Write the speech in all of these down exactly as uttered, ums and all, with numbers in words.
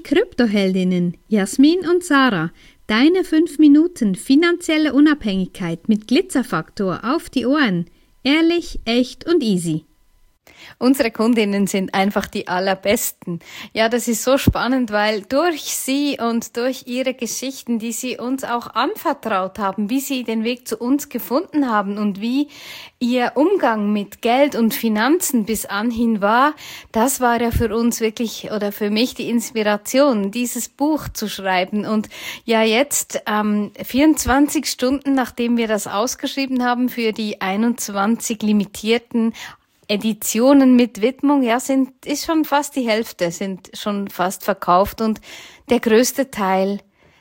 Kryptoheldinnen Jasmin und Sarah. Deine fünf Minuten finanzielle Unabhängigkeit mit Glitzerfaktor auf die Ohren. Ehrlich, echt und easy. Unsere Kundinnen sind einfach die allerbesten. Ja, das ist so spannend, weil durch sie und durch ihre Geschichten, die sie uns auch anvertraut haben, wie sie den Weg zu uns gefunden haben und wie ihr Umgang mit Geld und Finanzen bis anhin war, das war ja für uns wirklich oder für mich die Inspiration, dieses Buch zu schreiben. Und ja, jetzt ähm, vierundzwanzig Stunden, nachdem wir das ausgeschrieben haben für die einundzwanzig limitierten Editionen mit Widmung, ja, sind, ist schon fast die Hälfte, sind schon fast verkauft und der größte Teil,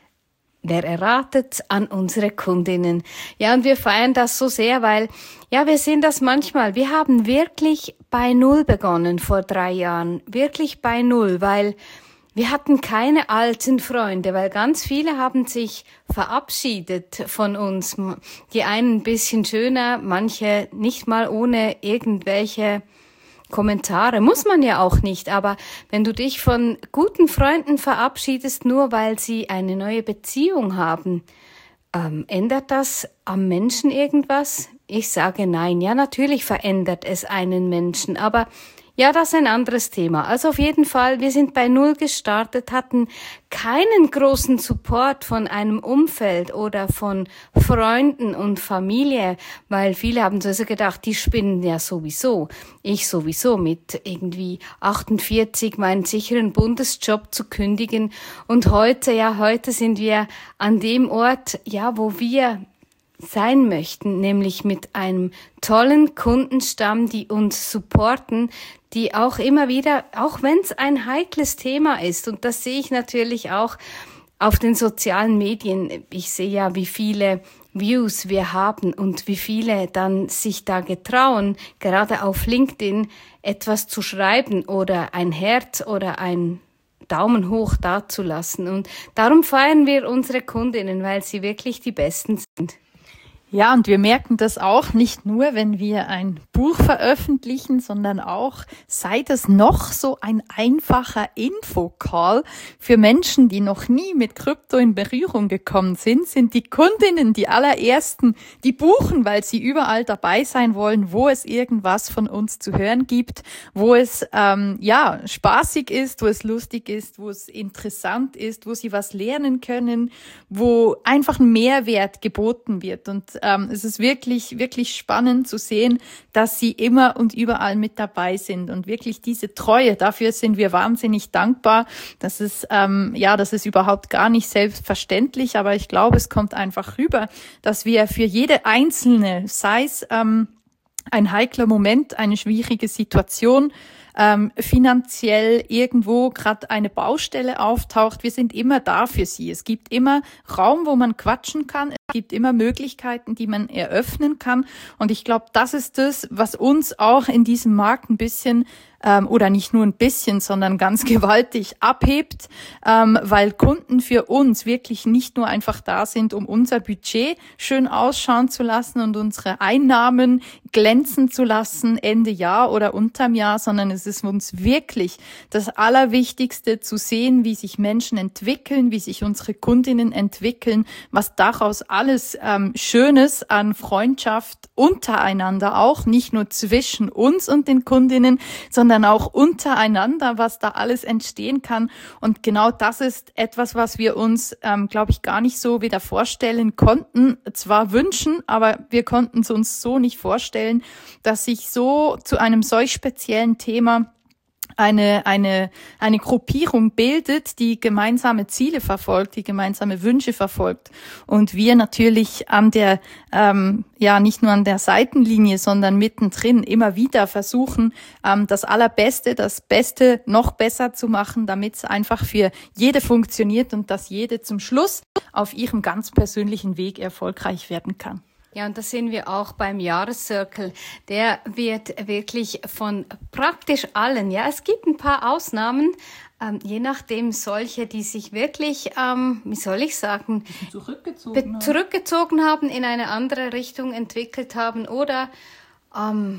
wer erratet, an unsere Kundinnen. Ja, und wir feiern das so sehr, weil, ja, wir sehen das manchmal, wir haben wirklich bei Null begonnen vor drei Jahren, wirklich bei Null, weil wir hatten keine alten Freunde, weil ganz viele haben sich verabschiedet von uns. Die einen ein bisschen schöner, manche nicht mal ohne irgendwelche Kommentare. Muss man ja auch nicht, aber wenn du dich von guten Freunden verabschiedest, nur weil sie eine neue Beziehung haben, ähm, ändert das am Menschen irgendwas? Ich sage nein. Ja, natürlich verändert es einen Menschen, aber ja, das ist ein anderes Thema. Also auf jeden Fall, wir sind bei Null gestartet, hatten keinen großen Support von einem Umfeld oder von Freunden und Familie, weil viele haben so gedacht, die spinnen ja sowieso. Ich sowieso mit irgendwie achtundvierzig meinen sicheren Bundesjob zu kündigen. Und heute, ja, heute sind wir an dem Ort, ja, wo wir sein möchten, nämlich mit einem tollen Kundenstamm, die uns supporten, die auch immer wieder, auch wenn es ein heikles Thema ist, und das sehe ich natürlich auch auf den sozialen Medien, ich sehe ja, wie viele Views wir haben und wie viele dann sich da getrauen, gerade auf LinkedIn etwas zu schreiben oder ein Herz oder ein Daumen hoch dazulassen. Und darum feiern wir unsere Kundinnen, weil sie wirklich die Besten sind. Ja, und wir merken das auch nicht nur, wenn wir ein Buch veröffentlichen, sondern auch, sei das noch so ein einfacher Infocall für Menschen, die noch nie mit Krypto in Berührung gekommen sind, sind die Kundinnen die allerersten, die buchen, weil sie überall dabei sein wollen, wo es irgendwas von uns zu hören gibt, wo es ähm, ja spaßig ist, wo es lustig ist, wo es interessant ist, wo sie was lernen können, wo einfach ein Mehrwert geboten wird. Und Ähm, es ist wirklich, wirklich spannend zu sehen, dass sie immer und überall mit dabei sind und wirklich diese Treue, dafür sind wir wahnsinnig dankbar. Das ist, ähm, ja, das ist überhaupt gar nicht selbstverständlich, aber ich glaube, es kommt einfach rüber, dass wir für jede einzelne, sei es ähm, ein heikler Moment, eine schwierige Situation, ähm, finanziell irgendwo gerade eine Baustelle auftaucht, wir sind immer da für sie. Es gibt immer Raum, wo man quatschen kann. Es gibt immer Möglichkeiten, die man eröffnen kann. Und ich glaube, das ist das, was uns auch in diesem Markt ein bisschen ähm, oder nicht nur ein bisschen, sondern ganz gewaltig abhebt, ähm, weil Kunden für uns wirklich nicht nur einfach da sind, um unser Budget schön ausschauen zu lassen und unsere Einnahmen glänzen zu lassen Ende Jahr oder unterm Jahr, sondern es ist uns wirklich das Allerwichtigste zu sehen, wie sich Menschen entwickeln, wie sich unsere Kundinnen entwickeln, was daraus alles ähm, Schönes an Freundschaft untereinander auch, nicht nur zwischen uns und den Kundinnen, sondern auch untereinander, was da alles entstehen kann. Und genau das ist etwas, was wir uns, ähm, glaube ich, gar nicht so wieder vorstellen konnten. Zwar wünschen, aber wir konnten es uns so nicht vorstellen, dass sich so zu einem solch speziellen Thema eine eine eine Gruppierung bildet, die gemeinsame Ziele verfolgt, die gemeinsame Wünsche verfolgt und wir natürlich an der ähm, ja nicht nur an der Seitenlinie, sondern mittendrin immer wieder versuchen, ähm, das Allerbeste, das Beste noch besser zu machen, damit es einfach für jede funktioniert und dass jede zum Schluss auf ihrem ganz persönlichen Weg erfolgreich werden kann. Ja, und das sehen wir auch beim Jahrescircle. Der wird wirklich von praktisch allen, ja, es gibt ein paar Ausnahmen, ähm, je nachdem solche, die sich wirklich, ähm, wie soll ich sagen, zurückgezogen, be- zurückgezogen haben, in eine andere Richtung entwickelt haben oder ähm,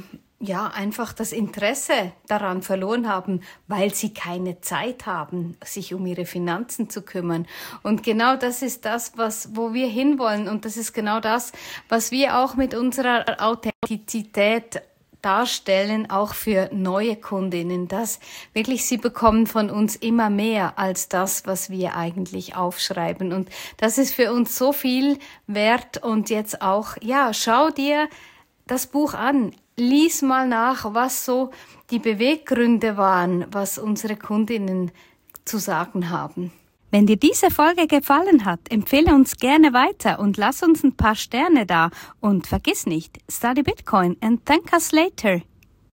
ja, einfach das Interesse daran verloren haben, weil sie keine Zeit haben, sich um ihre Finanzen zu kümmern. Und genau das ist das, was, wo wir hinwollen. Und das ist genau das, was wir auch mit unserer Authentizität darstellen, auch für neue Kundinnen, dass wirklich sie bekommen von uns immer mehr als das, was wir eigentlich aufschreiben. Und das ist für uns so viel wert. Und jetzt auch, ja, schau dir das Buch an. Lies mal nach, was so die Beweggründe waren, was unsere Kundinnen zu sagen haben. Wenn dir diese Folge gefallen hat, empfehle uns gerne weiter und lass uns ein paar Sterne da. Und vergiss nicht, study Bitcoin and thank us later.